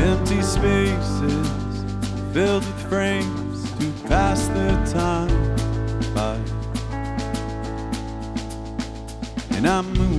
Empty spaces filled with frames to pass the time by. And I'm moving